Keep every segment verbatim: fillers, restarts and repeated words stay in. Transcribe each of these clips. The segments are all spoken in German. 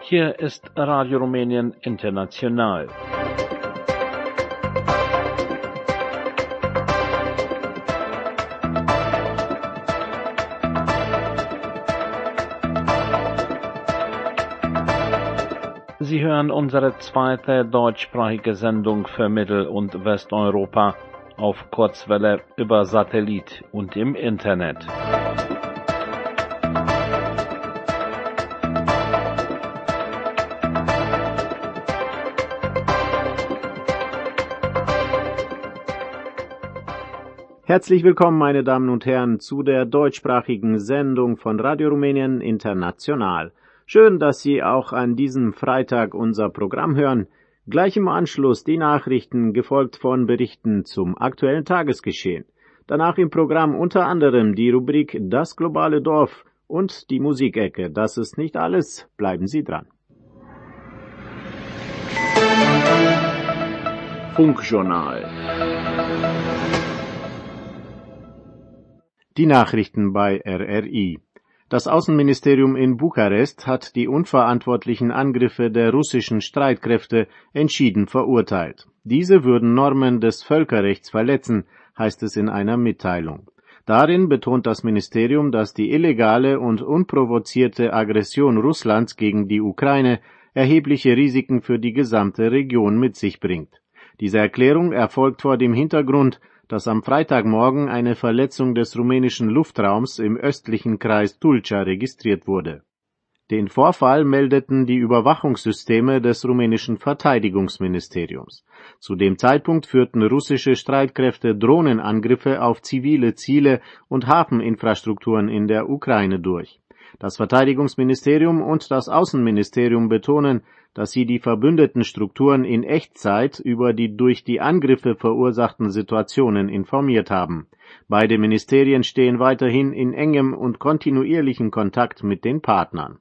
Hier ist Radio Rumänien International. Sie hören unsere zweite deutschsprachige Sendung für Mittel- und Westeuropa auf Kurzwelle über Satellit und im Internet. Herzlich willkommen, meine Damen und Herren, zu der deutschsprachigen Sendung von Radio Rumänien International. Schön, dass Sie auch an diesem Freitag unser Programm hören. Gleich im Anschluss die Nachrichten, gefolgt von Berichten zum aktuellen Tagesgeschehen. Danach im Programm unter anderem die Rubrik Das globale Dorf und die Musikecke. Das ist nicht alles. Bleiben Sie dran. Funkjournal. Die Nachrichten bei R R I. Das Außenministerium in Bukarest hat die unverantwortlichen Angriffe der russischen Streitkräfte entschieden verurteilt. Diese würden Normen des Völkerrechts verletzen, heißt es in einer Mitteilung. Darin betont das Ministerium, dass die illegale und unprovozierte Aggression Russlands gegen die Ukraine erhebliche Risiken für die gesamte Region mit sich bringt. Diese Erklärung erfolgt vor dem Hintergrund, dass am Freitagmorgen eine Verletzung des rumänischen Luftraums im östlichen Kreis Tulcea registriert wurde. Den Vorfall meldeten die Überwachungssysteme des rumänischen Verteidigungsministeriums. Zu dem Zeitpunkt führten russische Streitkräfte Drohnenangriffe auf zivile Ziele und Hafeninfrastrukturen in der Ukraine durch. Das Verteidigungsministerium und das Außenministerium betonen, dass sie die verbündeten Strukturen in Echtzeit über die durch die Angriffe verursachten Situationen informiert haben. Beide Ministerien stehen weiterhin in engem und kontinuierlichen Kontakt mit den Partnern.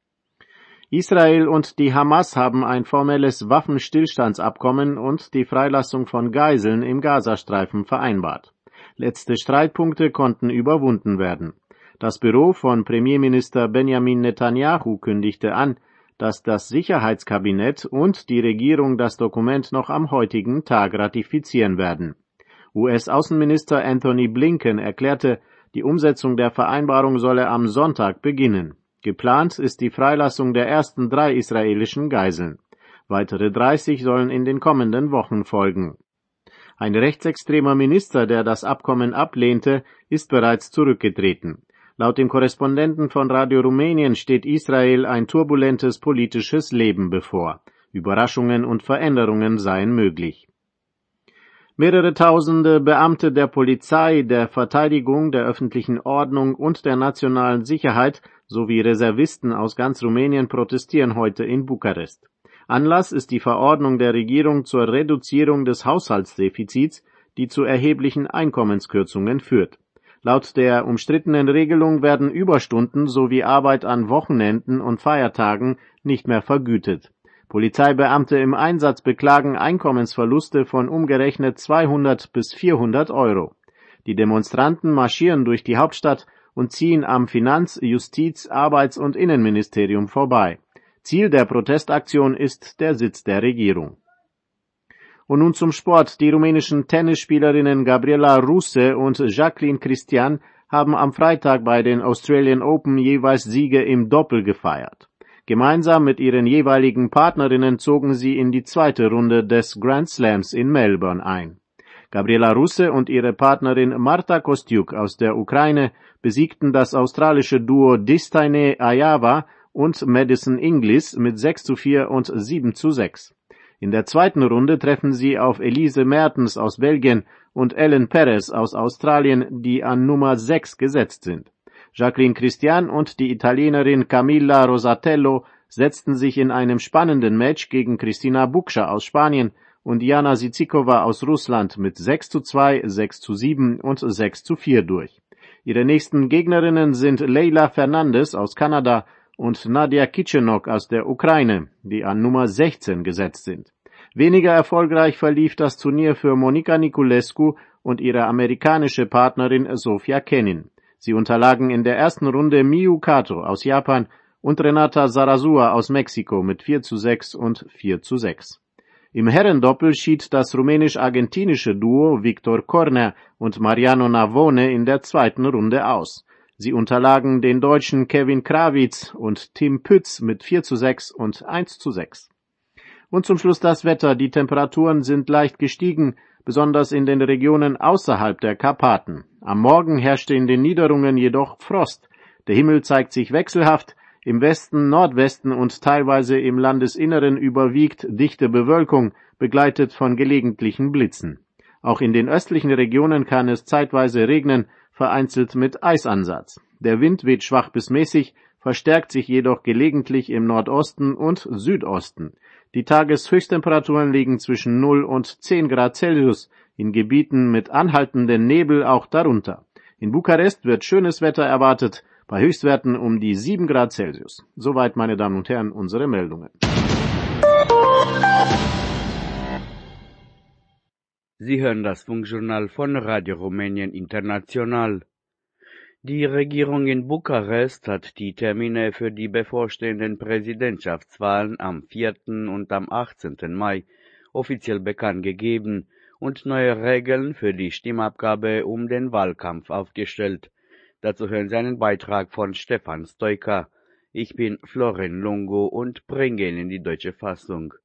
Israel und die Hamas haben ein formelles Waffenstillstandsabkommen und die Freilassung von Geiseln im Gazastreifen vereinbart. Letzte Streitpunkte konnten überwunden werden. Das Büro von Premierminister Benjamin Netanyahu kündigte an, dass das Sicherheitskabinett und die Regierung das Dokument noch am heutigen Tag ratifizieren werden. U S-Außenminister Anthony Blinken erklärte, die Umsetzung der Vereinbarung solle am Sonntag beginnen. Geplant ist die Freilassung der ersten drei israelischen Geiseln. Weitere dreißig sollen in den kommenden Wochen folgen. Ein rechtsextremer Minister, der das Abkommen ablehnte, ist bereits zurückgetreten. Laut dem Korrespondenten von Radio Rumänien steht Israel ein turbulentes politisches Leben bevor. Überraschungen und Veränderungen seien möglich. Mehrere tausende Beamte der Polizei, der Verteidigung, der öffentlichen Ordnung und der nationalen Sicherheit sowie Reservisten aus ganz Rumänien protestieren heute in Bukarest. Anlass ist die Verordnung der Regierung zur Reduzierung des Haushaltsdefizits, die zu erheblichen Einkommenskürzungen führt. Laut der umstrittenen Regelung werden Überstunden sowie Arbeit an Wochenenden und Feiertagen nicht mehr vergütet. Polizeibeamte im Einsatz beklagen Einkommensverluste von umgerechnet zweihundert bis vierhundert Euro. Die Demonstranten marschieren durch die Hauptstadt und ziehen am Finanz-, Justiz-, Arbeits- und Innenministerium vorbei. Ziel der Protestaktion ist der Sitz der Regierung. Und nun zum Sport. Die rumänischen Tennisspielerinnen Gabriela Ruse und Jacqueline Christian haben am Freitag bei den Australian Open jeweils Siege im Doppel gefeiert. Gemeinsam mit ihren jeweiligen Partnerinnen zogen sie in die zweite Runde des Grand Slams in Melbourne ein. Gabriela Ruse und ihre Partnerin Marta Kostyuk aus der Ukraine besiegten das australische Duo Distaine Ayava und Madison Inglis mit sechs zu vier und sieben zu sechs. In der zweiten Runde treffen sie auf Elise Mertens aus Belgien und Ellen Perez aus Australien, die an Nummer sechs gesetzt sind. Jacqueline Christian und die Italienerin Camilla Rosatello setzten sich in einem spannenden Match gegen Cristina Bucsa aus Spanien und Jana Sicikova aus Russland mit sechs zu zwei, sechs zu sieben und sechs zu vier durch. Ihre nächsten Gegnerinnen sind Leila Fernandez aus Kanada und Nadia Kitchenok aus der Ukraine, die an Nummer sechzehn gesetzt sind. Weniger erfolgreich verlief das Turnier für Monica Niculescu und ihre amerikanische Partnerin Sofia Kenin. Sie unterlagen in der ersten Runde Miyu Kato aus Japan und Renata Zarazúa aus Mexiko mit vier zu sechs und vier zu sechs. Im Herrendoppel schied das rumänisch-argentinische Duo Victor Corner und Mariano Navone in der zweiten Runde aus. Sie unterlagen den Deutschen Kevin Krawitz und Tim Pütz mit vier zu sechs und eins zu sechs. Und zum Schluss das Wetter. Die Temperaturen sind leicht gestiegen, besonders in den Regionen außerhalb der Karpaten. Am Morgen herrschte in den Niederungen jedoch Frost. Der Himmel zeigt sich wechselhaft. Im Westen, Nordwesten und teilweise im Landesinneren überwiegt dichte Bewölkung, begleitet von gelegentlichen Blitzen. Auch in den östlichen Regionen kann es zeitweise regnen, vereinzelt mit Eisansatz. Der Wind weht schwach bis mäßig, verstärkt sich jedoch gelegentlich im Nordosten und Südosten. Die Tageshöchsttemperaturen liegen zwischen null und zehn Grad Celsius, in Gebieten mit anhaltendem Nebel auch darunter. In Bukarest wird schönes Wetter erwartet, bei Höchstwerten um die sieben Grad Celsius. Soweit, meine Damen und Herren, unsere Meldungen. Sie hören das Funkjournal von Radio Rumänien International. Die Regierung in Bukarest hat die Termine für die bevorstehenden Präsidentschaftswahlen am vierten und am achtzehnten Mai offiziell bekannt gegeben und neue Regeln für die Stimmabgabe um den Wahlkampf aufgestellt. Dazu hören Sie einen Beitrag von Stefan Stoica. Ich bin Florin Lungo und bringe Ihnen die deutsche Fassung.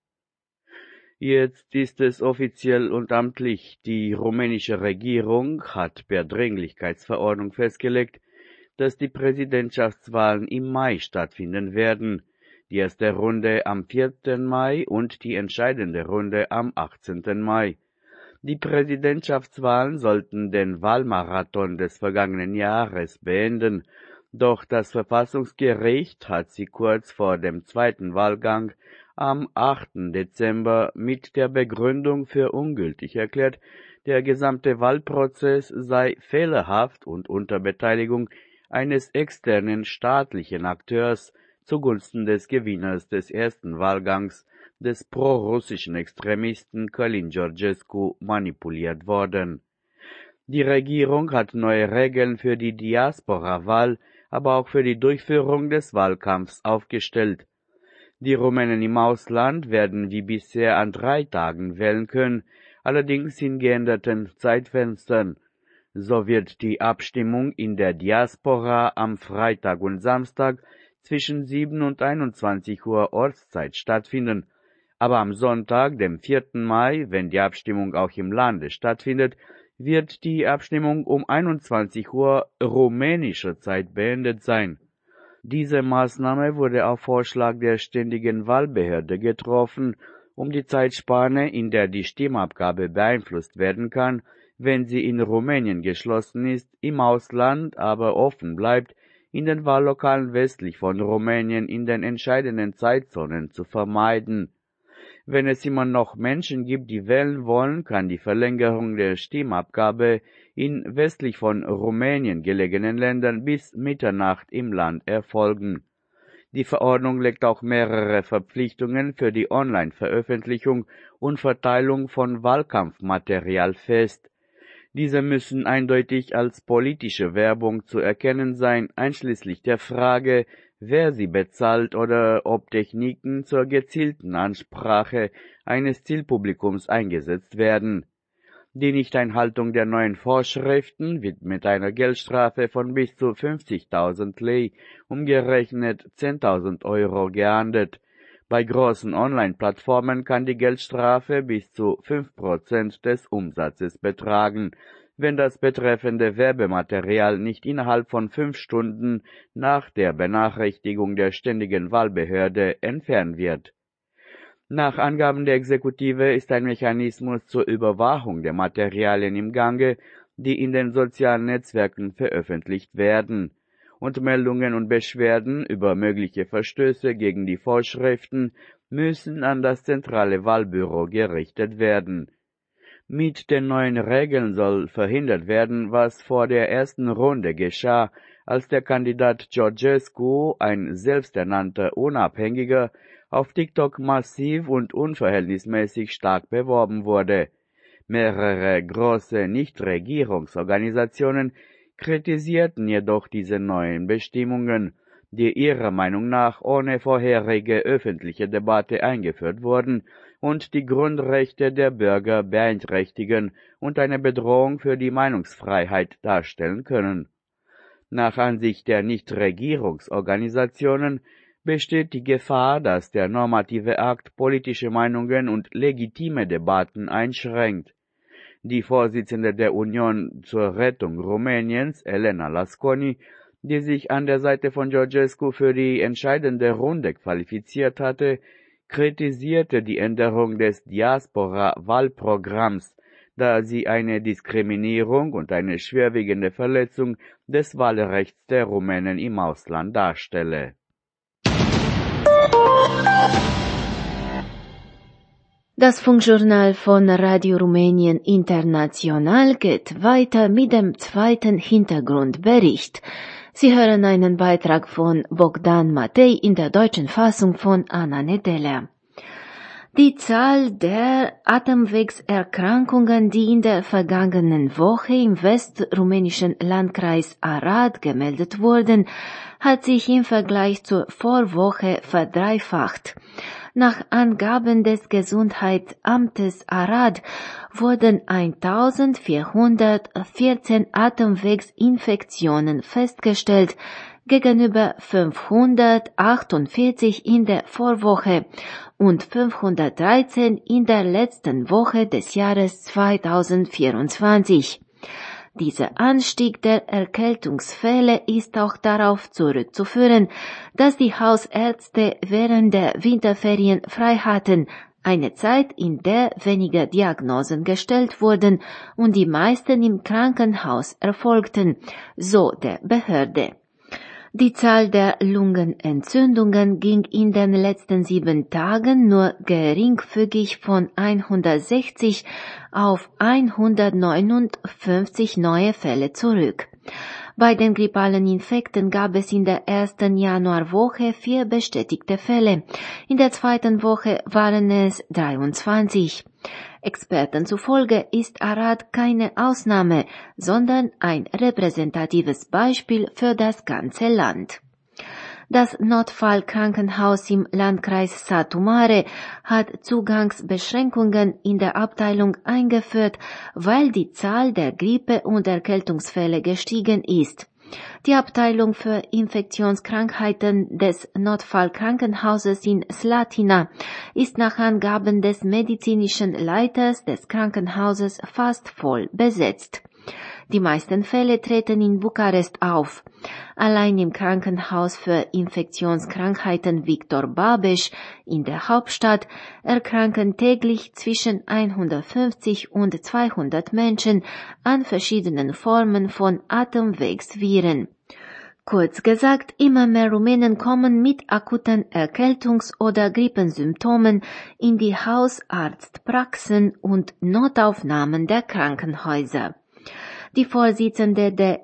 Jetzt ist es offiziell und amtlich. Die rumänische Regierung hat per Dringlichkeitsverordnung festgelegt, dass die Präsidentschaftswahlen im Mai stattfinden werden. Die erste Runde am vierten Mai und die entscheidende Runde am achtzehnten Mai. Die Präsidentschaftswahlen sollten den Wahlmarathon des vergangenen Jahres beenden, doch das Verfassungsgericht hat sie kurz vor dem zweiten Wahlgang am achten Dezember mit der Begründung für ungültig erklärt, der gesamte Wahlprozess sei fehlerhaft und unter Beteiligung eines externen staatlichen Akteurs zugunsten des Gewinners des ersten Wahlgangs, des prorussischen Extremisten Călin Georgescu, manipuliert worden. Die Regierung hat neue Regeln für die Diaspora-Wahl, aber auch für die Durchführung des Wahlkampfs aufgestellt. Die Rumänen im Ausland werden wie bisher an drei Tagen wählen können, allerdings in geänderten Zeitfenstern. So wird die Abstimmung in der Diaspora am Freitag und Samstag zwischen sieben und einundzwanzig Uhr Ortszeit stattfinden, aber am Sonntag, dem vierten Mai, wenn die Abstimmung auch im Lande stattfindet, wird die Abstimmung um einundzwanzig Uhr rumänischer Zeit beendet sein. Diese Maßnahme wurde auf Vorschlag der Ständigen Wahlbehörde getroffen, um die Zeitspanne, in der die Stimmabgabe beeinflusst werden kann, wenn sie in Rumänien geschlossen ist, im Ausland aber offen bleibt, in den Wahllokalen westlich von Rumänien in den entscheidenden Zeitzonen zu vermeiden. Wenn es immer noch Menschen gibt, die wählen wollen, kann die Verlängerung der Stimmabgabe in westlich von Rumänien gelegenen Ländern bis Mitternacht im Land erfolgen. Die Verordnung legt auch mehrere Verpflichtungen für die Online-Veröffentlichung und Verteilung von Wahlkampfmaterial fest. Diese müssen eindeutig als politische Werbung zu erkennen sein, einschließlich der Frage, wer sie bezahlt oder ob Techniken zur gezielten Ansprache eines Zielpublikums eingesetzt werden. Die Nichteinhaltung der neuen Vorschriften wird mit einer Geldstrafe von bis zu fünfzigtausend Lei, umgerechnet zehntausend Euro, geahndet. Bei großen Online-Plattformen kann die Geldstrafe bis zu fünf Prozent des Umsatzes betragen, wenn das betreffende Werbematerial nicht innerhalb von fünf Stunden nach der Benachrichtigung der Ständigen Wahlbehörde entfernt wird. Nach Angaben der Exekutive ist ein Mechanismus zur Überwachung der Materialien im Gange, die in den sozialen Netzwerken veröffentlicht werden, und Meldungen und Beschwerden über mögliche Verstöße gegen die Vorschriften müssen an das zentrale Wahlbüro gerichtet werden. Mit den neuen Regeln soll verhindert werden, was vor der ersten Runde geschah, als der Kandidat Georgescu, ein selbsternannter Unabhängiger, auf TikTok massiv und unverhältnismäßig stark beworben wurde. Mehrere große Nichtregierungsorganisationen kritisierten jedoch diese neuen Bestimmungen. die ihrer Meinung nach ohne vorherige öffentliche Debatte eingeführt wurden und die Grundrechte der Bürger beeinträchtigen und eine Bedrohung für die Meinungsfreiheit darstellen können. Nach Ansicht der Nichtregierungsorganisationen besteht die Gefahr, dass der normative Akt politische Meinungen und legitime Debatten einschränkt. Die Vorsitzende der Union zur Rettung Rumäniens, Elena Lasconi, die sich an der Seite von Georgescu für die entscheidende Runde qualifiziert hatte, kritisierte die Änderung des Diaspora-Wahlprogramms, da sie eine Diskriminierung und eine schwerwiegende Verletzung des Wahlrechts der Rumänen im Ausland darstelle. Das Funkjournal von Radio Rumänien International geht weiter mit dem zweiten Hintergrundbericht. Sie hören einen Beitrag von Bogdan Matei in der deutschen Fassung von Anna Nedelea. Die Zahl der Atemwegserkrankungen, die in der vergangenen Woche im westrumänischen Landkreis Arad gemeldet wurden, hat sich im Vergleich zur Vorwoche verdreifacht. Nach Angaben des Gesundheitsamtes Arad wurden eintausendvierhundertvierzehn Atemwegsinfektionen festgestellt, gegenüber fünfhundertachtundvierzig in der Vorwoche und fünfhundertdreizehn in der letzten Woche des Jahres zweitausendvierundzwanzig. Dieser Anstieg der Erkältungsfälle ist auch darauf zurückzuführen, dass die Hausärzte während der Winterferien frei hatten, eine Zeit, in der weniger Diagnosen gestellt wurden und die meisten im Krankenhaus erfolgten, so der Behörde. Die Zahl der Lungenentzündungen ging in den letzten sieben Tagen nur geringfügig von hundertsechzig auf hundertneunundfünfzig neue Fälle zurück. Bei den grippalen Infekten gab es in der ersten Januarwoche vier bestätigte Fälle. In der zweiten Woche waren es dreiundzwanzig. Experten zufolge ist Arad keine Ausnahme, sondern ein repräsentatives Beispiel für das ganze Land. Das Notfallkrankenhaus im Landkreis Satu Mare hat Zugangsbeschränkungen in der Abteilung eingeführt, weil die Zahl der Grippe- und Erkältungsfälle gestiegen ist. Die Abteilung für Infektionskrankheiten des Notfallkrankenhauses in Slatina ist nach Angaben des medizinischen Leiters des Krankenhauses fast voll besetzt. Die meisten Fälle treten in Bukarest auf. Allein im Krankenhaus für Infektionskrankheiten Victor Babeș in der Hauptstadt erkranken täglich zwischen hundertfünfzig und zweihundert Menschen an verschiedenen Formen von Atemwegsviren. Kurz gesagt, immer mehr Rumänen kommen mit akuten Erkältungs- oder Grippensymptomen in die Hausarztpraxen und Notaufnahmen der Krankenhäuser. Die Vorsitzende der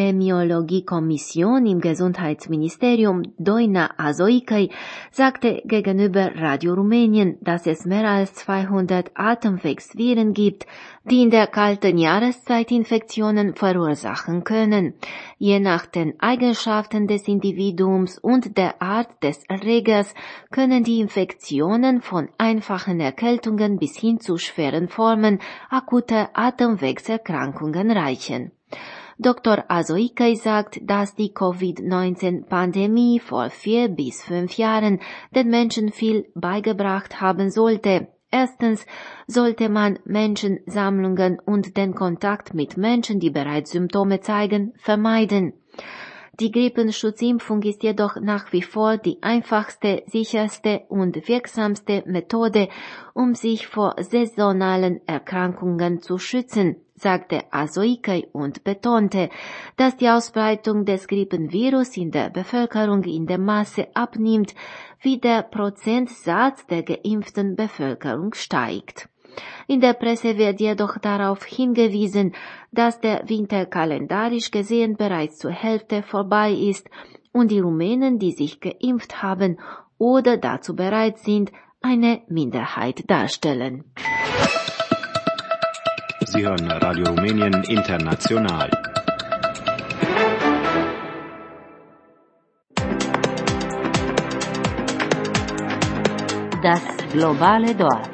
Epidemiologie-Kommission im Gesundheitsministerium, Doina Azoicăi, sagte gegenüber Radio Rumänien, dass es mehr als zweihundert Atemwegsviren gibt, die in der kalten Jahreszeit Infektionen verursachen können. Je nach den Eigenschaften des Individuums und der Art des Erregers können die Infektionen von einfachen Erkältungen bis hin zu schweren Formen akuter Atemwegserkrankungen reichen. Doktor Azoicăi sagt, dass die Covid neunzehn Pandemie vor vier bis fünf Jahren den Menschen viel beigebracht haben sollte. Erstens sollte man Menschensammlungen und den Kontakt mit Menschen, die bereits Symptome zeigen, vermeiden. Die Grippenschutzimpfung ist jedoch nach wie vor die einfachste, sicherste und wirksamste Methode, um sich vor saisonalen Erkrankungen zu schützen, sagte Azoicăi und betonte, dass die Ausbreitung des Grippenvirus in der Bevölkerung in dem Maße abnimmt, wie der Prozentsatz der geimpften Bevölkerung steigt. In der Presse wird jedoch darauf hingewiesen, dass der Winter kalendarisch gesehen bereits zur Hälfte vorbei ist und die Rumänen, die sich geimpft haben oder dazu bereit sind, eine Minderheit darstellen. Sie hören Radio Rumänien International. Das globale Dorf.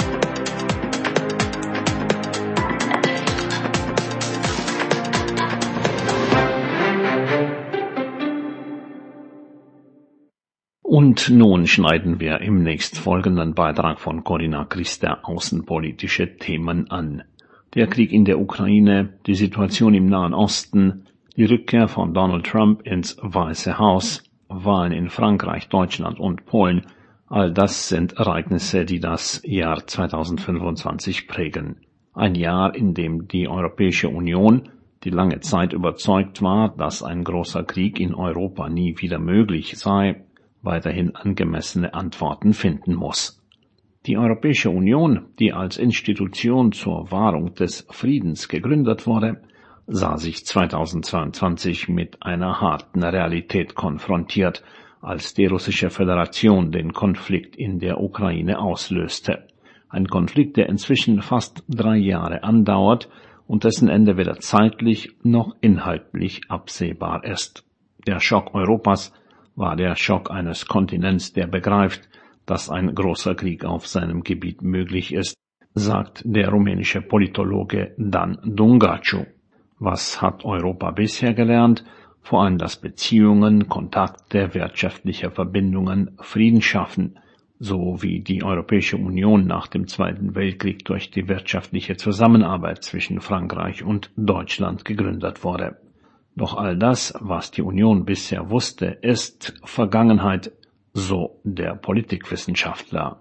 Und nun schneiden wir im nächstfolgenden Beitrag von Corinna Christer außenpolitische Themen an. Der Krieg in der Ukraine, die Situation im Nahen Osten, die Rückkehr von Donald Trump ins Weiße Haus, Wahlen in Frankreich, Deutschland und Polen, all das sind Ereignisse, die das Jahr zweitausendfünfundzwanzig prägen. Ein Jahr, in dem die Europäische Union, die lange Zeit überzeugt war, dass ein großer Krieg in Europa nie wieder möglich sei, weiterhin angemessene Antworten finden muss. Die Europäische Union, die als Institution zur Wahrung des Friedens gegründet wurde, sah sich zweitausendzweiundzwanzig mit einer harten Realität konfrontiert, als die Russische Föderation den Konflikt in der Ukraine auslöste. Ein Konflikt, der inzwischen fast drei Jahre andauert und dessen Ende weder zeitlich noch inhaltlich absehbar ist. Der Schock Europas war der Schock eines Kontinents, der begreift, dass ein großer Krieg auf seinem Gebiet möglich ist, sagt der rumänische Politologe Dan Dungaciu. Was hat Europa bisher gelernt? Vor allem, dass Beziehungen, Kontakte, wirtschaftliche Verbindungen Frieden schaffen, so wie die Europäische Union nach dem Zweiten Weltkrieg durch die wirtschaftliche Zusammenarbeit zwischen Frankreich und Deutschland gegründet wurde. Doch all das, was die Union bisher wusste, ist Vergangenheit, so der Politikwissenschaftler.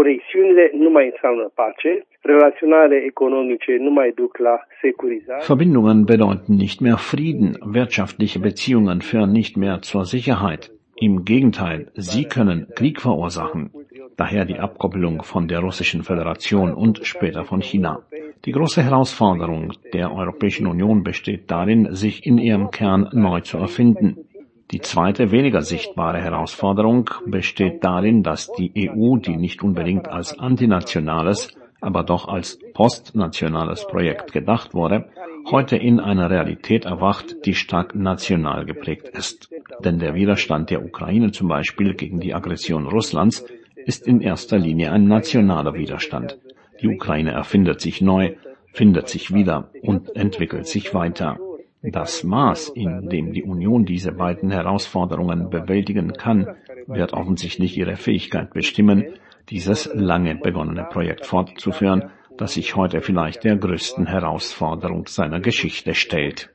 Verbindungen bedeuten nicht mehr Frieden, wirtschaftliche Beziehungen führen nicht mehr zur Sicherheit. Im Gegenteil, sie können Krieg verursachen. Daher die Abkoppelung von der Russischen Föderation und später von China. Die große Herausforderung der Europäischen Union besteht darin, sich in ihrem Kern neu zu erfinden. Die zweite, weniger sichtbare Herausforderung besteht darin, dass die E U, die nicht unbedingt als antinationales, aber doch als postnationales Projekt gedacht wurde, heute in einer Realität erwacht, die stark national geprägt ist. Denn der Widerstand der Ukraine zum Beispiel gegen die Aggression Russlands ist in erster Linie ein nationaler Widerstand. Die Ukraine erfindet sich neu, findet sich wieder und entwickelt sich weiter. Das Maß, in dem die Union diese beiden Herausforderungen bewältigen kann, wird offensichtlich ihre Fähigkeit bestimmen, dieses lange begonnene Projekt fortzuführen, das sich heute vielleicht der größten Herausforderung seiner Geschichte stellt.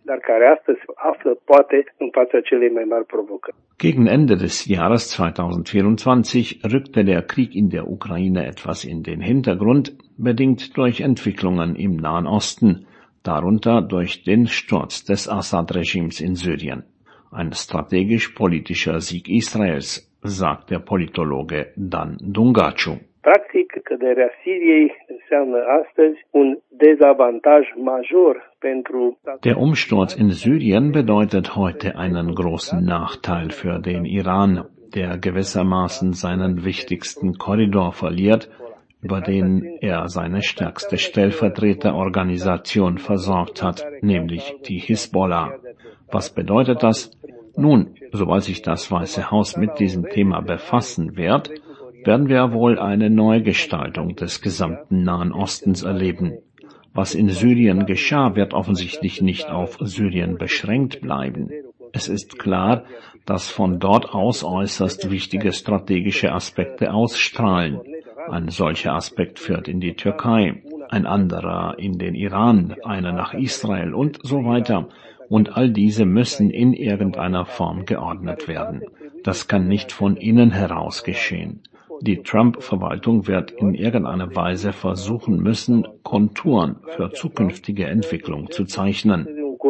Gegen Ende des Jahres zweitausendvierundzwanzig rückte der Krieg in der Ukraine etwas in den Hintergrund, bedingt durch Entwicklungen im Nahen Osten, darunter durch den Sturz des Assad-Regimes in Syrien. Ein strategisch-politischer Sieg Israels, sagt der Politologe Dan Dungaciu. Practic, căderea Siriei înseamnă astăzi un dezavantaj major pentru... Der Umsturz in Syrien bedeutet heute einen großen Nachteil für den Iran, der gewissermaßen seinen wichtigsten Korridor verliert, über den er seine stärkste Stellvertreterorganisation versorgt hat, nämlich die Hisbollah. Was bedeutet das? Nun, sobald sich das Weiße Haus mit diesem Thema befassen wird, werden wir wohl eine Neugestaltung des gesamten Nahen Ostens erleben. Was in Syrien geschah, wird offensichtlich nicht auf Syrien beschränkt bleiben. Es ist klar, dass von dort aus äußerst wichtige strategische Aspekte ausstrahlen. Ein solcher Aspekt führt in die Türkei, ein anderer in den Iran, einer nach Israel und so weiter. Und all diese müssen in irgendeiner Form geordnet werden. Das kann nicht von innen heraus geschehen. Die Trump-Verwaltung wird in irgendeiner Weise versuchen müssen, Konturen für zukünftige Entwicklung zu zeichnen.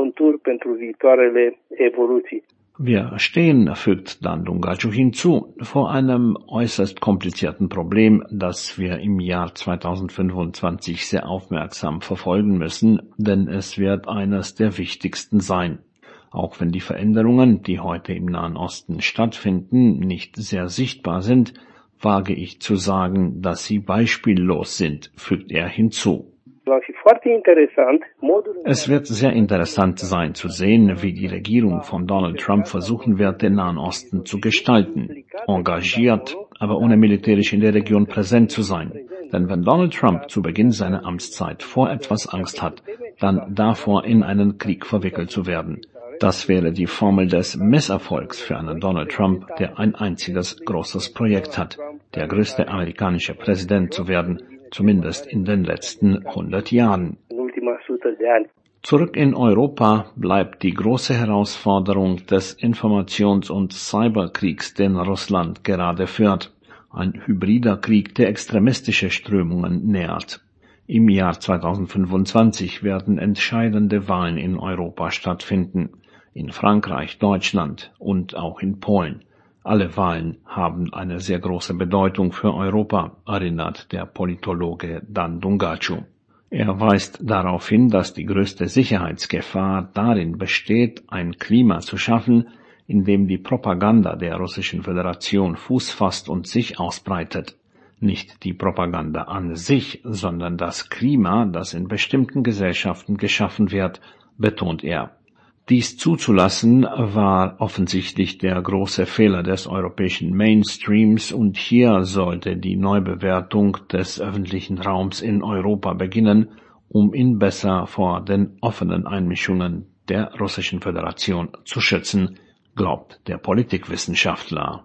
Wir stehen, fügt Dan Dungaciu hinzu, vor einem äußerst komplizierten Problem, das wir im Jahr zweitausendfünfundzwanzig sehr aufmerksam verfolgen müssen, denn es wird eines der wichtigsten sein. Auch wenn die Veränderungen, die heute im Nahen Osten stattfinden, nicht sehr sichtbar sind, wage ich zu sagen, dass sie beispiellos sind, fügt er hinzu. Es wird sehr interessant sein zu sehen, wie die Regierung von Donald Trump versuchen wird, den Nahen Osten zu gestalten. Engagiert, aber ohne militärisch in der Region präsent zu sein. Denn wenn Donald Trump zu Beginn seiner Amtszeit vor etwas Angst hat, dann davor, in einen Krieg verwickelt zu werden. Das wäre die Formel des Misserfolgs für einen Donald Trump, der ein einziges großes Projekt hat, der größte amerikanische Präsident zu werden, zumindest in den letzten hundert Jahren. Zurück in Europa bleibt die große Herausforderung des Informations- und Cyberkriegs, den Russland gerade führt. Ein hybrider Krieg, der extremistische Strömungen nährt. Im Jahr zweitausendfünfundzwanzig werden entscheidende Wahlen in Europa stattfinden. In Frankreich, Deutschland und auch in Polen. Alle Wahlen haben eine sehr große Bedeutung für Europa, erinnert der Politologe Dan Dungaciu. Er weist darauf hin, dass die größte Sicherheitsgefahr darin besteht, ein Klima zu schaffen, in dem die Propaganda der Russischen Föderation Fuß fasst und sich ausbreitet. Nicht die Propaganda an sich, sondern das Klima, das in bestimmten Gesellschaften geschaffen wird, betont er. Dies zuzulassen war offensichtlich der große Fehler des europäischen Mainstreams und hier sollte die Neubewertung des öffentlichen Raums in Europa beginnen, um ihn besser vor den offenen Einmischungen der Russischen Föderation zu schützen, glaubt der Politikwissenschaftler.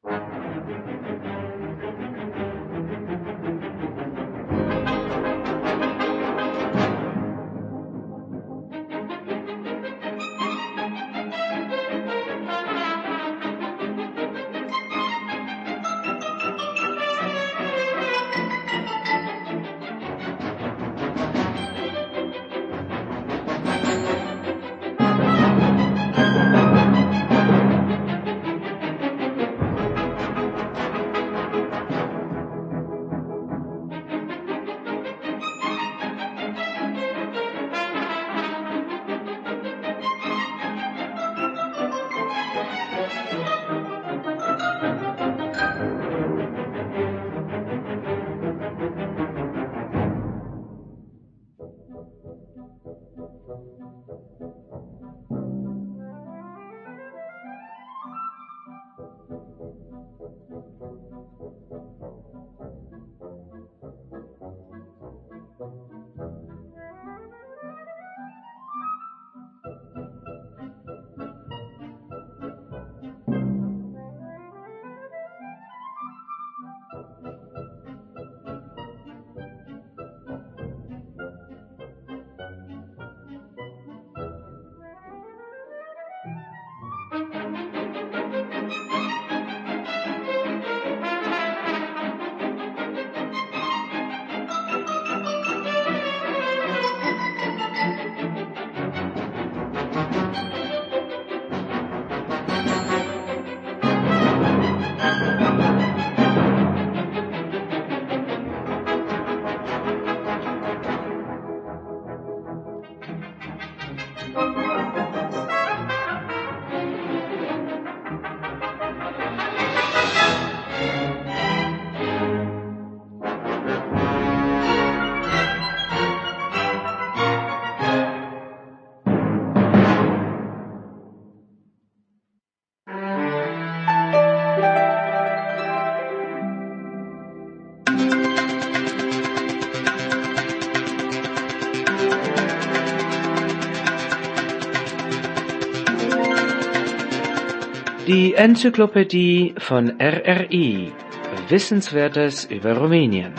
Die Enzyklopädie von R R I. Wissenswertes über Rumänien.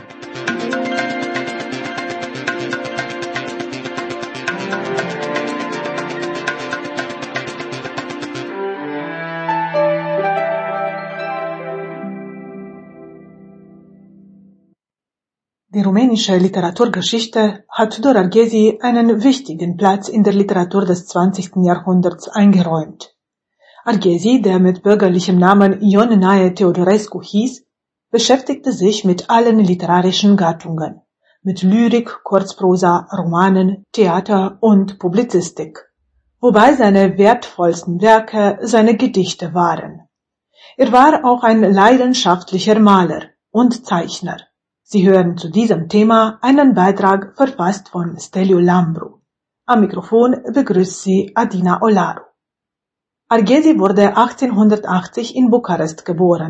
Die rumänische Literaturgeschichte hat Dora Ghezi einen wichtigen Platz in der Literatur des zwanzigsten Jahrhunderts eingeräumt. Arghezi, der mit bürgerlichem Namen Ion Nae Teodorescu hieß, beschäftigte sich mit allen literarischen Gattungen, mit Lyrik, Kurzprosa, Romanen, Theater und Publizistik, wobei seine wertvollsten Werke seine Gedichte waren. Er war auch ein leidenschaftlicher Maler und Zeichner. Sie hören zu diesem Thema einen Beitrag verfasst von Steliu Lambru. Am Mikrofon begrüßt sie Adina Olaru. Arghezi wurde achtzehnhundertachtzig in Bukarest geboren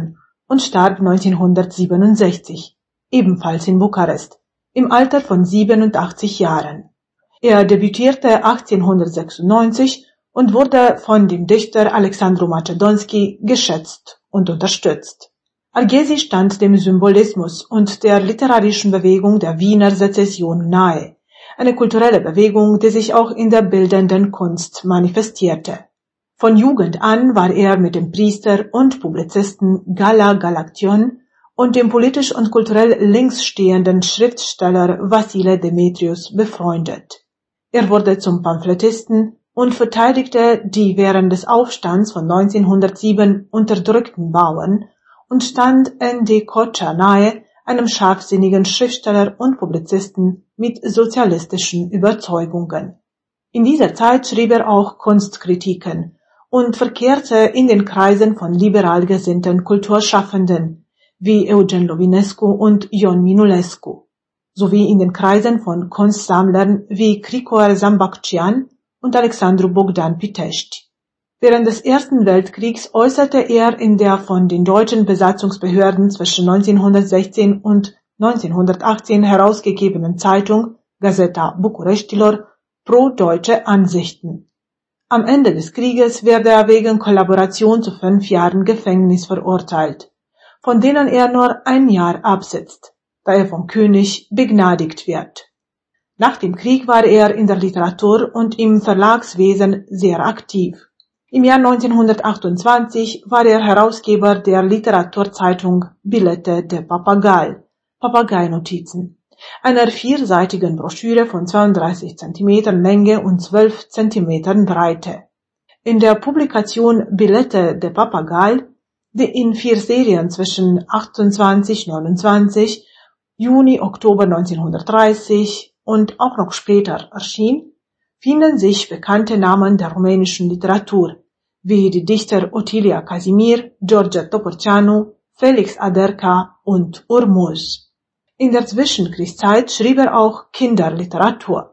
und starb neunzehnhundertsiebenundsechzig, ebenfalls in Bukarest, im Alter von siebenundachtzig Jahren. Er debütierte achtzehnhundertsechsundneunzig und wurde von dem Dichter Alexandru Macedonski geschätzt und unterstützt. Arghezi stand dem Symbolismus und der literarischen Bewegung der Wiener Sezession nahe, eine kulturelle Bewegung, die sich auch in der bildenden Kunst manifestierte. Von Jugend an war er mit dem Priester und Publizisten Gala Galaktion und dem politisch und kulturell links stehenden Schriftsteller Vassile Demetrius befreundet. Er wurde zum Pamphletisten und verteidigte die während des Aufstands von neunzehnhundertsieben unterdrückten Bauern und stand N D Kocha nahe, einem scharfsinnigen Schriftsteller und Publizisten mit sozialistischen Überzeugungen. In dieser Zeit schrieb er auch Kunstkritiken und verkehrte in den Kreisen von liberal gesinnten Kulturschaffenden wie Eugen Lovinescu und Ion Minulescu, sowie in den Kreisen von Kunstsammlern wie Grigor Sambakhtian und Alexandru Bogdan Pitești. Während des Ersten Weltkriegs äußerte er in der von den deutschen Besatzungsbehörden zwischen neunzehnhundertsechzehn und neunzehnhundertachtzehn herausgegebenen Zeitung Gazeta Bucureștilor pro-deutsche Ansichten. Am Ende des Krieges wurde er wegen Kollaboration zu fünf Jahren Gefängnis verurteilt, von denen er nur ein Jahr absitzt, da er vom König begnadigt wird. Nach dem Krieg war er in der Literatur und im Verlagswesen sehr aktiv. Im Jahr neunzehnhundertachtundzwanzig war er Herausgeber der Literaturzeitung Bilete de Papagall, Papagei-Notizen, einer vierseitigen Broschüre von zweiunddreißig Zentimetern Länge und zwölf Zentimetern Breite. In der Publikation Bilete de Papagall, die in vier Serien zwischen achtundzwanzig neunundzwanzig, Juni, Oktober neunzehnhundertdreißig und auch noch später erschien, finden sich bekannte Namen der rumänischen Literatur, wie die Dichter Otilia Casimir, George Topârceanu, Felix Aderca und Urmuz. In der Zwischenkriegszeit schrieb er auch Kinderliteratur.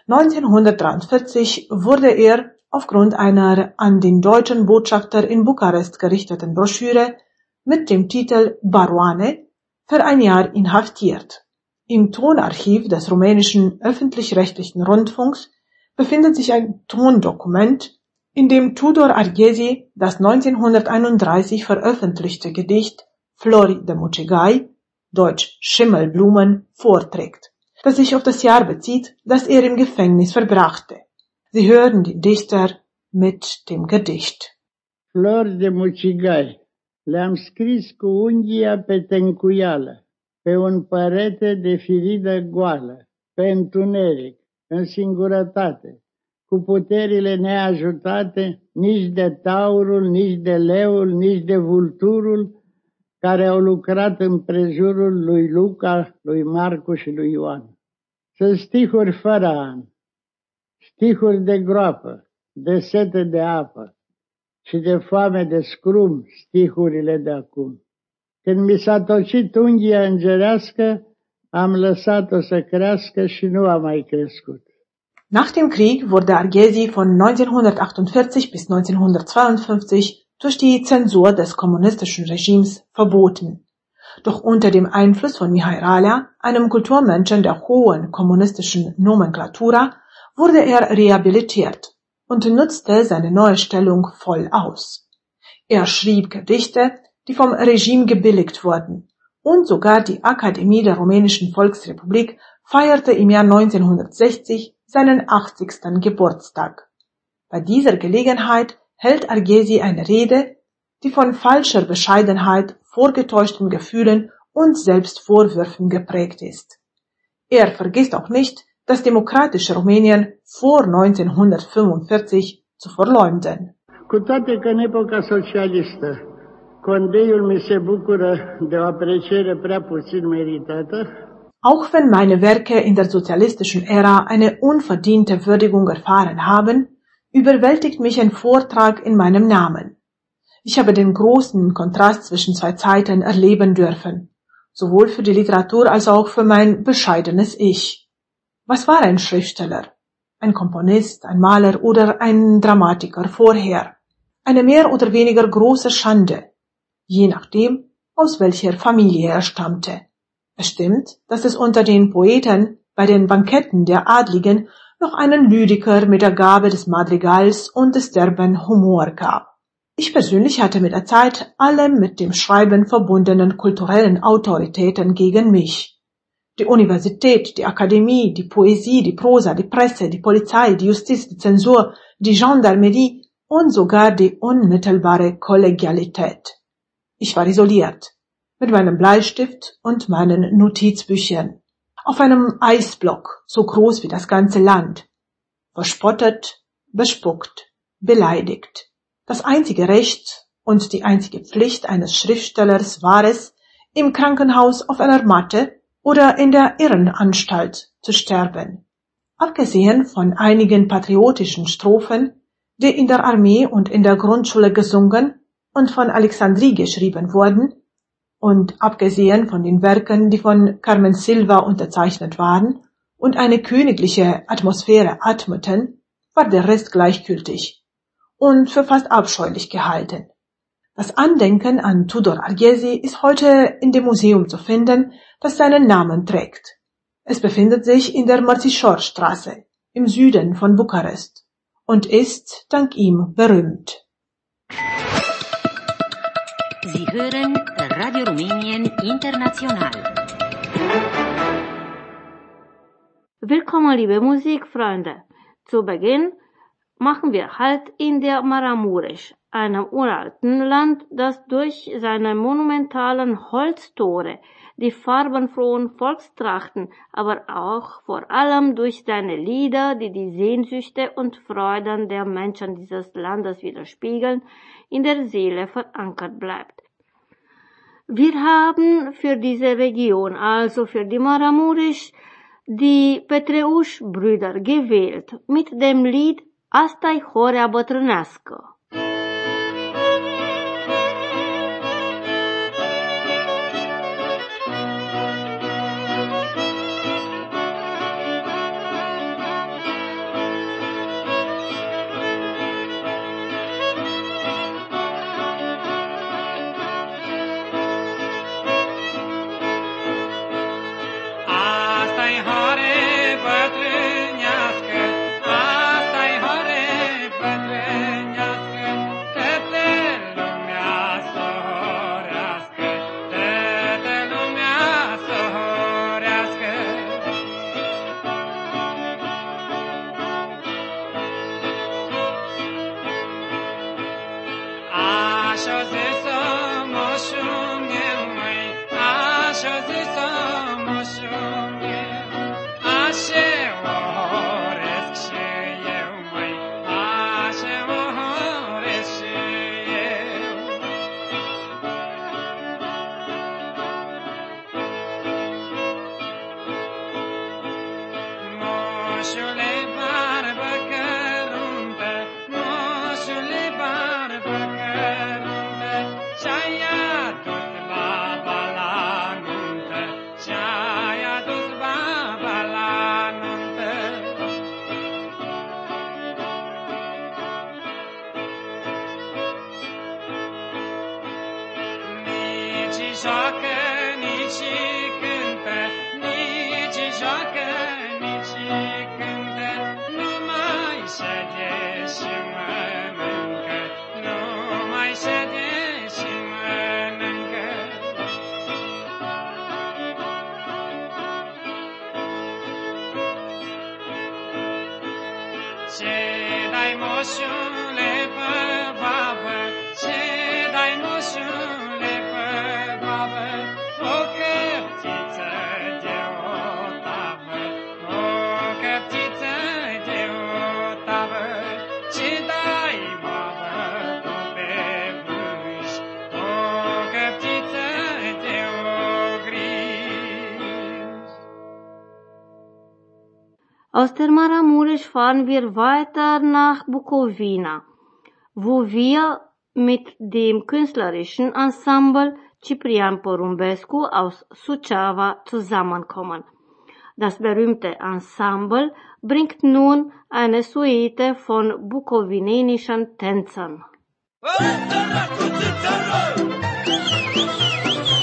neunzehnhundertdreiundvierzig wurde er aufgrund einer an den deutschen Botschafter in Bukarest gerichteten Broschüre mit dem Titel Baroane für ein Jahr inhaftiert. Im Tonarchiv des rumänischen öffentlich-rechtlichen Rundfunks befindet sich ein Tondokument, in dem Tudor Arghezi das neunzehnhunderteinunddreißig veröffentlichte Gedicht Flori de Mucegai, deutsch Schimmelblumen, vorträgt, das sich auf das Jahr bezieht, das er im Gefängnis verbrachte. Sie hören den Dichter mit dem Gedicht. Flori de Mucegai, le-am scris cu unghia pe tencuială, pe un părete de firidă goală, pe întuneric, în singurătate, cu puterile neajutate, nici de taurul, nici de leul, nici de vulturul, care au lucrat în prejurul lui Luca, lui Marcu și lui Ioan. Sunt stihuri fără an, stihuri de groapă, de sete de apă și de foame de scrum, stihurile de acum. Când mi s-a tocit unghia îngerească, am lăsat-o să crească și nu a mai crescut. Nach dem Krieg wurde Arghezi von neunzehnhundertachtundvierzig bis neunzehnhundertzweiundfünfzig durch die Zensur des kommunistischen Regimes verboten. Doch unter dem Einfluss von Mihai Ralea, einem Kulturmenschen der hohen kommunistischen Nomenklatura, wurde er rehabilitiert und nutzte seine neue Stellung voll aus. Er schrieb Gedichte, die vom Regime gebilligt wurden, und sogar die Akademie der Rumänischen Volksrepublik feierte im Jahr neunzehnhundertsechzig seinen achtzigsten Geburtstag. Bei dieser Gelegenheit hält Arghezi eine Rede, die von falscher Bescheidenheit, vorgetäuschten Gefühlen und Selbstvorwürfen geprägt ist. Er vergisst auch nicht, das demokratische Rumänien vor neunzehnhundertfünfundvierzig zu verleumden. Cu toate că în epoca socialistă condeiul mi se bucură de o apreciere prea puțin meritată, auch wenn meine Werke in der sozialistischen Ära eine unverdiente Würdigung erfahren haben, überwältigt mich ein Vortrag in meinem Namen. Ich habe den großen Kontrast zwischen zwei Zeiten erleben dürfen, sowohl für die Literatur als auch für mein bescheidenes Ich. Was war ein Schriftsteller? Ein Komponist, ein Maler oder ein Dramatiker vorher? Eine mehr oder weniger große Schande, je nachdem, aus welcher Familie er stammte. Es stimmt, dass es unter den Poeten bei den Banketten der Adligen noch einen Lyriker mit der Gabe des Madrigals und des derben Humor gab. Ich persönlich hatte mit der Zeit alle mit dem Schreiben verbundenen kulturellen Autoritäten gegen mich. Die Universität, die Akademie, die Poesie, die Prosa, die Presse, die Polizei, die Justiz, die Zensur, die Gendarmerie und sogar die unmittelbare Kollegialität. Ich war isoliert, mit meinem Bleistift und meinen Notizbüchern, auf einem Eisblock, so groß wie das ganze Land, verspottet, bespuckt, beleidigt. Das einzige Recht und die einzige Pflicht eines Schriftstellers war es, im Krankenhaus auf einer Matte oder in der Irrenanstalt zu sterben. Abgesehen von einigen patriotischen Strophen, die in der Armee und in der Grundschule gesungen und von Alexandrie geschrieben wurden, und abgesehen von den Werken, die von Carmen Silva unterzeichnet waren und eine königliche Atmosphäre atmeten, war der Rest gleichgültig und für fast abscheulich gehalten. Das Andenken an Tudor Arghezi ist heute in dem Museum zu finden, das seinen Namen trägt. Es befindet sich in der Mărțișor-Straße im Süden von Bukarest und ist dank ihm berühmt. Sie hören Radio Rumänien International. Willkommen, liebe Musikfreunde. Zu Beginn machen wir Halt in der Maramureș, einem uralten Land, das durch seine monumentalen Holztore, die farbenfrohen Volkstrachten, aber auch vor allem durch seine Lieder, die die Sehnsüchte und Freuden der Menschen dieses Landes widerspiegeln, in der Seele verankert bleibt. Wir haben für diese Region, also für die Maramureș, die Petreuș-Brüder gewählt, mit dem Lied Asta-i Horea bătrânească. Aus der Maramureș fahren wir weiter nach Bukowina, wo wir mit dem künstlerischen Ensemble Ciprian Porumbescu aus Suceava zusammenkommen. Das berühmte Ensemble bringt nun eine Suite von bukowinenischen Tänzern.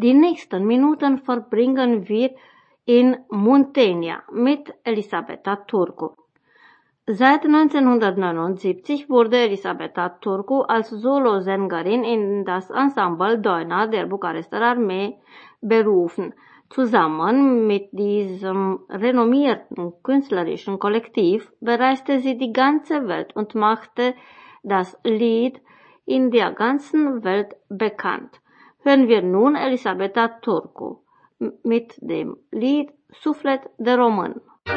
Die nächsten Minuten verbringen wir in Muntenia mit Elisabeta Turcu. Seit neunzehnhundertneunundsiebzig wurde Elisabeta Turcu als Solosängerin in das Ensemble Doina der Bukarester Armee berufen. Zusammen mit diesem renommierten künstlerischen Kollektiv bereiste sie die ganze Welt und machte das Lied in der ganzen Welt bekannt. Hören wir nun Elisabeta Turcu mit dem Lied Suflet de Român.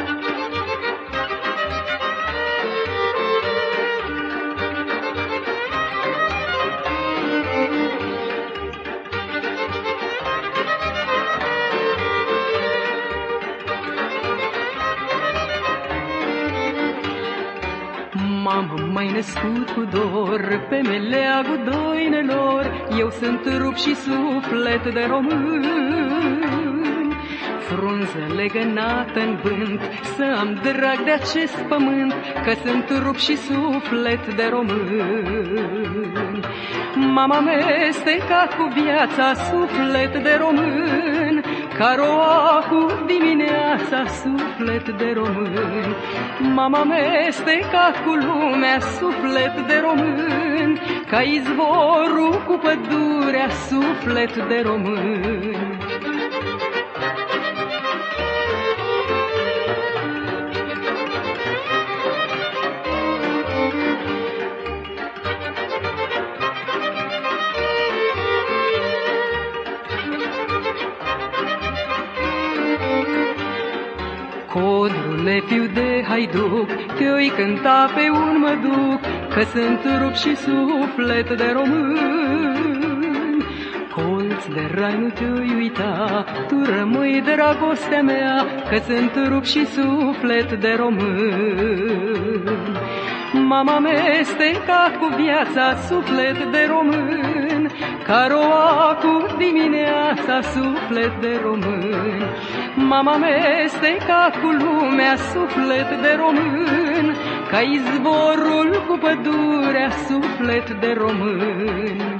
Mamă, m-ai născut cu dor pe meleagul doinelor, eu sunt trup și suflet de român. Frunză legănată în vânt, să am drag de acest pământ, că sunt trup și suflet de român. M-am amestecat cu viața, suflet de român, ca roa cu dimineața, suflet de român. M-am amestecat cu lumea, suflet de român, ca izvorul cu pădurea, suflet de român. Codrule, fiu de haiduc, te-oi cânta pe un măduc, că sunt rup și suflet de român. Colț de rai nu te-oi uita, tu rămâi dragostea mea, că sunt rup și suflet de român. M-am amestecat cu viața, suflet de român, ca roa cu dimineața, suflet de român. M-am amestecat cu lumea, suflet de român, ca izvorul cu pădurea, suflet de român.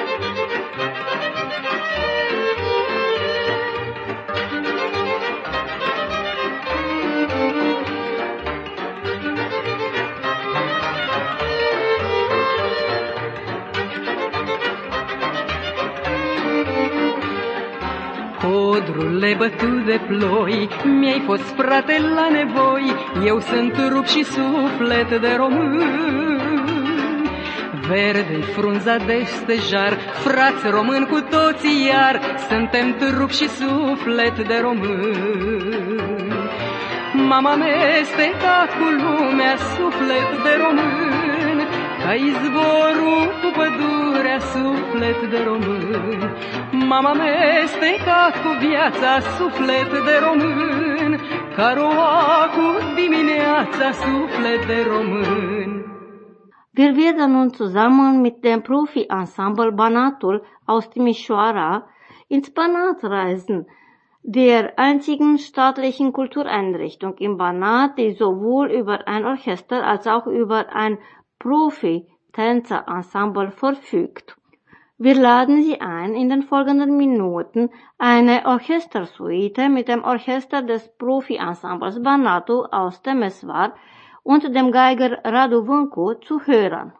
Codrule bătut de ploi, mi-ai fost frate la nevoi, eu sunt rup și suflet de român. Verde-i frunza de stejar, frați români cu toții iar, suntem trup și suflet de român. M-am amestecat cu lumea, suflet de român, ca izvorul cu pădurea, suflet de român. M-am amestecat cu viața, suflet de român, ca roa cu dimineața, suflet de român. Wir werden nun zusammen mit dem Profi-Ensemble Banatul aus Timișoara ins Banat reisen, der einzigen staatlichen Kultureinrichtung im Banat, die sowohl über ein Orchester als auch über ein Profi-Tänzer-Ensemble verfügt. Wir laden Sie ein, in den folgenden Minuten eine Orchestersuite mit dem Orchester des Profi-Ensembles Banatul aus Temesvar und dem Geiger Radu Vâncu zu hören.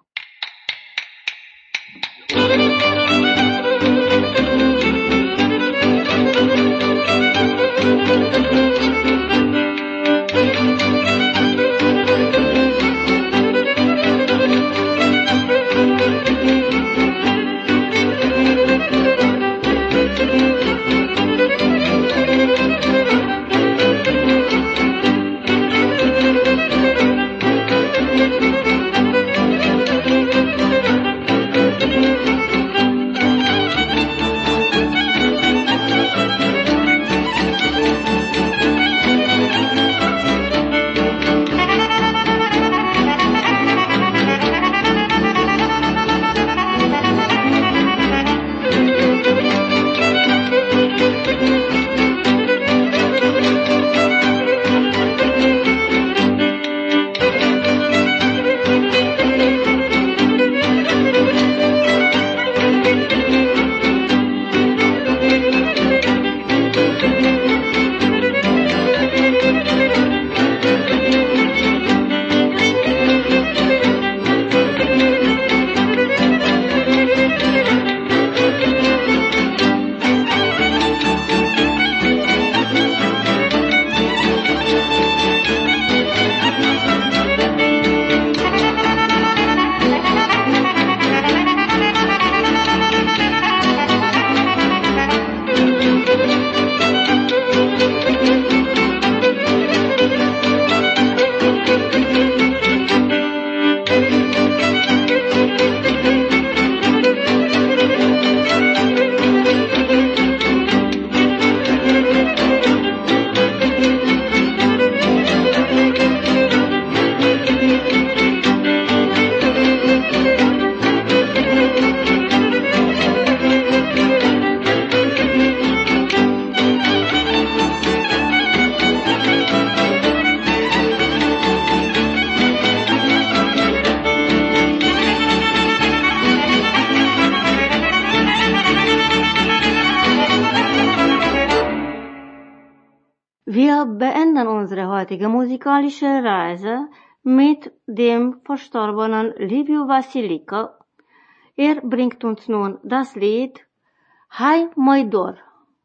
beenden unsere heutige musikalische Reise mit dem verstorbenen Liviu Vasilică. Er bringt uns nun das Lied Hai măi dor.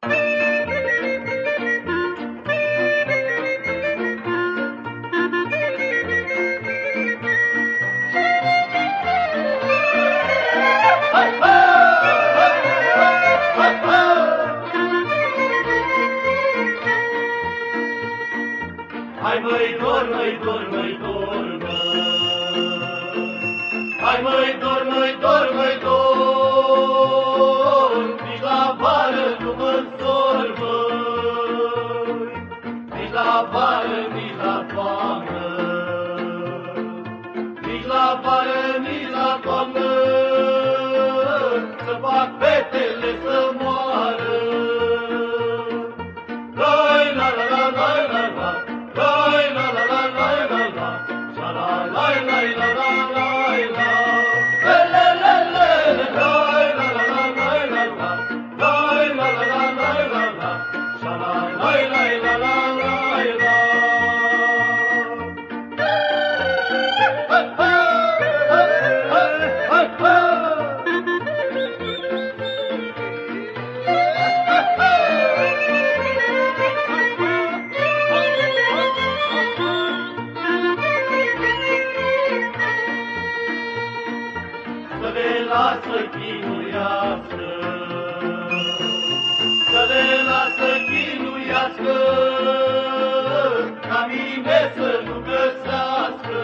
Hai măi dor, măi dor, măi dor, măi. Hai măi dor, măi dor, măi dor, nici la vară nu mă însor, măi. Nici la vară, nici la toamnă, nici la vară, nici la toamnă, să fac fetele să moară. Lai, la, la, la, la, la, la. Lai la la la la la la, sha la la la la la la la, le le le le, lai la la la la la la, lai la la la la la la, sha la la la la la la la. Să chinuiască, să le lasă chinuiască, ca mine să nu găsească.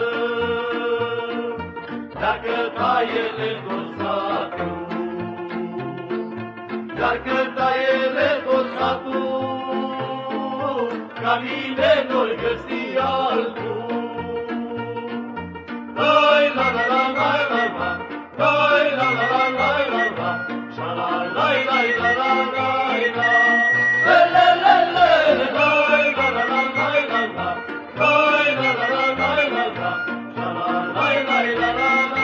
Dacă taiele tot satul, dacă taiele tot satul, ca mine nu-l găsi altul. Lai la la la la la la, lai la la la la la la, sha la la la la la la la, le le le le, lai la la la la la la, lai la la la la la la, sha la la la la la la la.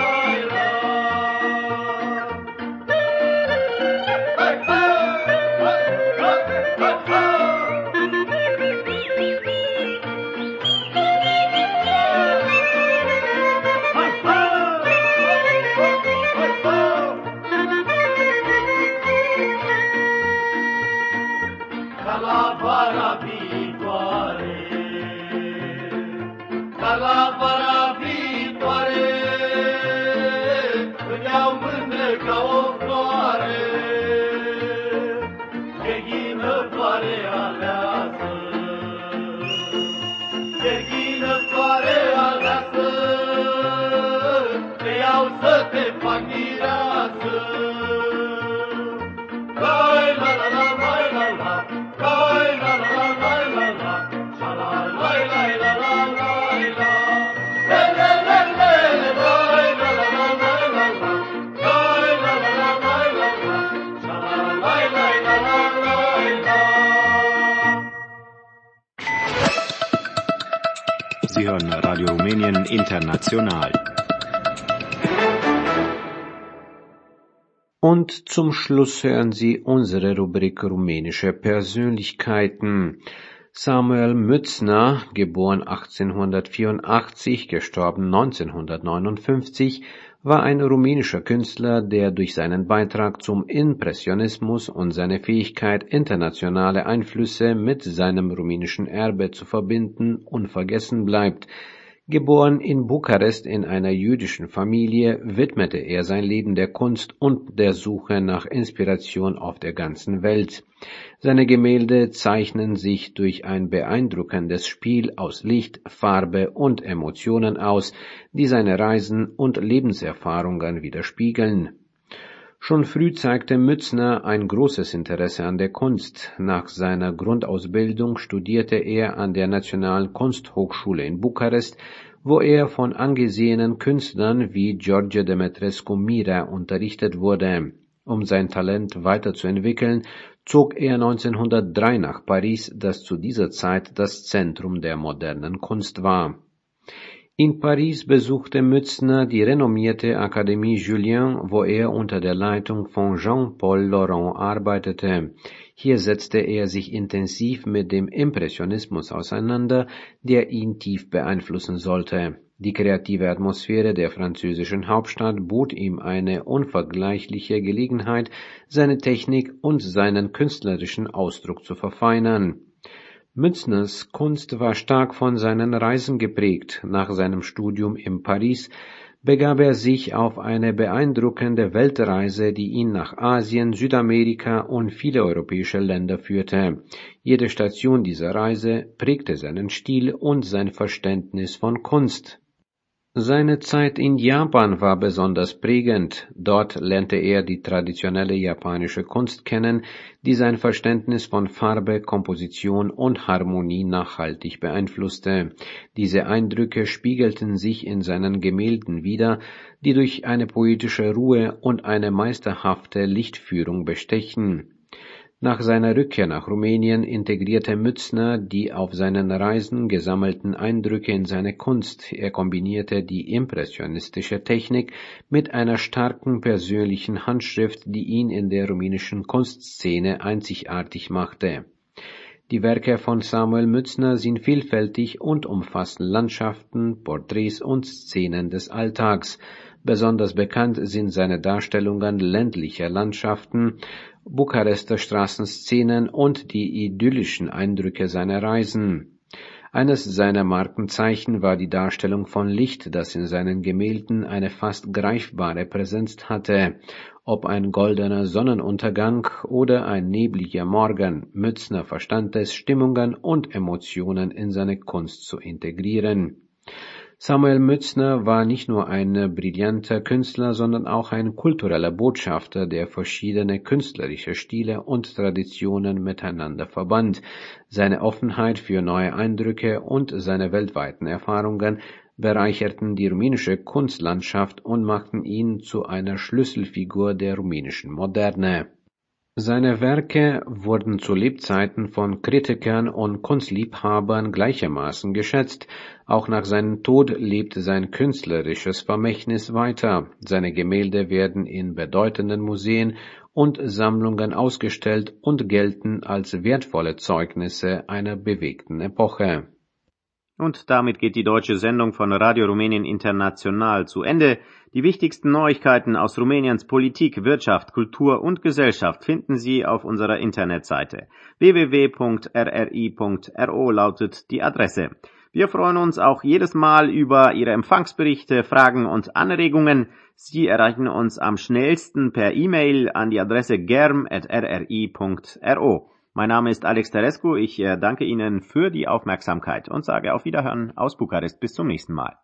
Sie hören Radio Rumänien International. Und zum Schluss hören Sie unsere Rubrik Rumänische Persönlichkeiten. Samuel Mützner, geboren achtzehnhundertvierundachtzig, gestorben neunzehnhundertneunundfünfzig, war ein rumänischer Künstler, der durch seinen Beitrag zum Impressionismus und seine Fähigkeit, internationale Einflüsse mit seinem rumänischen Erbe zu verbinden, unvergessen bleibt. Geboren in Bukarest in einer jüdischen Familie, widmete er sein Leben der Kunst und der Suche nach Inspiration auf der ganzen Welt. Seine Gemälde zeichnen sich durch ein beeindruckendes Spiel aus Licht, Farbe und Emotionen aus, die seine Reisen und Lebenserfahrungen widerspiegeln. Schon früh zeigte Mützner ein großes Interesse an der Kunst. Nach seiner Grundausbildung studierte er an der Nationalen Kunsthochschule in Bukarest, wo er von angesehenen Künstlern wie George Demetrescu Mira unterrichtet wurde. Um sein Talent weiterzuentwickeln, zog er neunzehnhundertdrei nach Paris, das zu dieser Zeit das Zentrum der modernen Kunst war. In Paris besuchte Mützner die renommierte Akademie Julian, wo er unter der Leitung von Jean-Paul Laurent arbeitete. Hier setzte er sich intensiv mit dem Impressionismus auseinander, der ihn tief beeinflussen sollte. Die kreative Atmosphäre der französischen Hauptstadt bot ihm eine unvergleichliche Gelegenheit, seine Technik und seinen künstlerischen Ausdruck zu verfeinern. Mützners Kunst war stark von seinen Reisen geprägt. Nach seinem Studium in Paris begab er sich auf eine beeindruckende Weltreise, die ihn nach Asien, Südamerika und viele europäische Länder führte. Jede Station dieser Reise prägte seinen Stil und sein Verständnis von Kunst. Seine Zeit in Japan war besonders prägend. Dort lernte er die traditionelle japanische Kunst kennen, die sein Verständnis von Farbe, Komposition und Harmonie nachhaltig beeinflusste. Diese Eindrücke spiegelten sich in seinen Gemälden wider, die durch eine poetische Ruhe und eine meisterhafte Lichtführung bestechen. Nach seiner Rückkehr nach Rumänien integrierte Mützner die auf seinen Reisen gesammelten Eindrücke in seine Kunst. Er kombinierte die impressionistische Technik mit einer starken persönlichen Handschrift, die ihn in der rumänischen Kunstszene einzigartig machte. Die Werke von Samuel Mützner sind vielfältig und umfassen Landschaften, Porträts und Szenen des Alltags. Besonders bekannt sind seine Darstellungen ländlicher Landschaften, Bukarester Straßenszenen und die idyllischen Eindrücke seiner Reisen. Eines seiner Markenzeichen war die Darstellung von Licht, das in seinen Gemälden eine fast greifbare Präsenz hatte. Ob ein goldener Sonnenuntergang oder ein nebliger Morgen, Mützner verstand es, Stimmungen und Emotionen in seine Kunst zu integrieren. Samuel Mützner war nicht nur ein brillanter Künstler, sondern auch ein kultureller Botschafter, der verschiedene künstlerische Stile und Traditionen miteinander verband. Seine Offenheit für neue Eindrücke und seine weltweiten Erfahrungen bereicherten die rumänische Kunstlandschaft und machten ihn zu einer Schlüsselfigur der rumänischen Moderne. Seine Werke wurden zu Lebzeiten von Kritikern und Kunstliebhabern gleichermaßen geschätzt. Auch nach seinem Tod lebt sein künstlerisches Vermächtnis weiter. Seine Gemälde werden in bedeutenden Museen und Sammlungen ausgestellt und gelten als wertvolle Zeugnisse einer bewegten Epoche. Und damit geht die deutsche Sendung von Radio Rumänien International zu Ende. Die wichtigsten Neuigkeiten aus Rumäniens Politik, Wirtschaft, Kultur und Gesellschaft finden Sie auf unserer Internetseite. w w w punkt r r i punkt r o lautet die Adresse. Wir freuen uns auch jedes Mal über Ihre Empfangsberichte, Fragen und Anregungen. Sie erreichen uns am schnellsten per E-Mail an die Adresse germ at r r i punkt r o. Mein Name ist Alex Terescu, ich danke Ihnen für die Aufmerksamkeit und sage auf Wiederhören aus Bukarest. Bis zum nächsten Mal.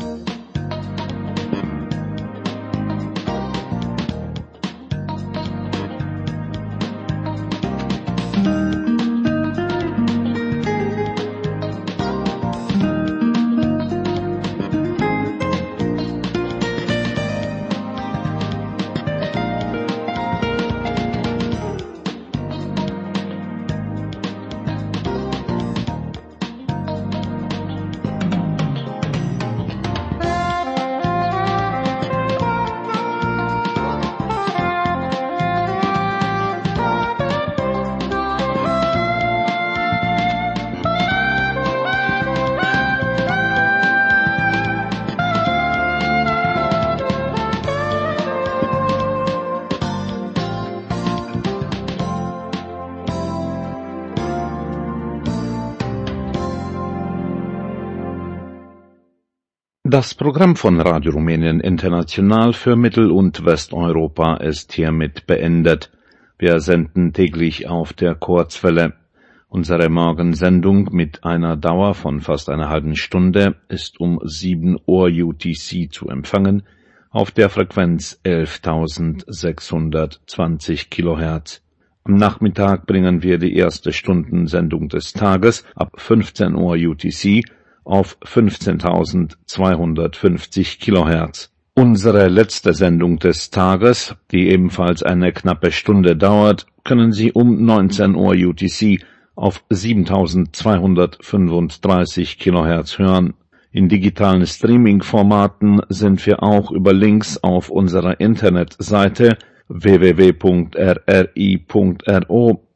Das Programm von Radio Rumänien International für Mittel- und Westeuropa ist hiermit beendet. Wir senden täglich auf der Kurzwelle. Unsere Morgensendung mit einer Dauer von fast einer halben Stunde ist um sieben Uhr U T C zu empfangen auf der Frequenz elftausendsechshundertzwanzig Kilohertz. Am Nachmittag bringen wir die erste Stundensendung des Tages ab fünfzehn Uhr U T C auf fünfzehntausendzweihundertfünfzig Kilohertz. Unsere letzte Sendung des Tages, die ebenfalls eine knappe Stunde dauert, können Sie um neunzehn Uhr U T C auf siebentausendzweihundertfünfunddreißig Kilohertz hören. In digitalen Streaming-Formaten sind wir auch über Links auf unserer Internetseite w w w punkt r r i punkt r o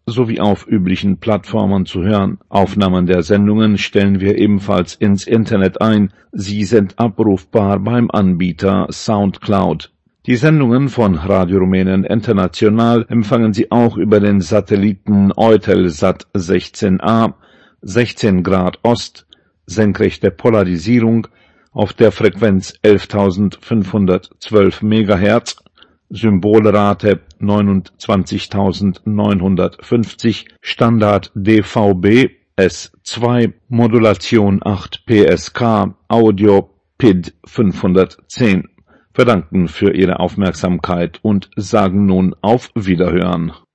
sowie auf üblichen Plattformen zu hören. Aufnahmen der Sendungen stellen wir ebenfalls ins Internet ein. Sie sind abrufbar beim Anbieter Soundcloud. Die Sendungen von Radio Rumänien International empfangen Sie auch über den Satelliten Eutelsat sechzehn A, sechzehn Grad Ost, senkrechte Polarisierung auf der Frequenz elftausendfünfhundertzwölf Megahertz, Symbolrate neunundzwanzigtausendneunhundertfünfzig, Standard D V B S zwei, Modulation acht P S K, Audio P I D fünfhundertzehn. Wir danken für Ihre Aufmerksamkeit und sagen nun auf Wiederhören.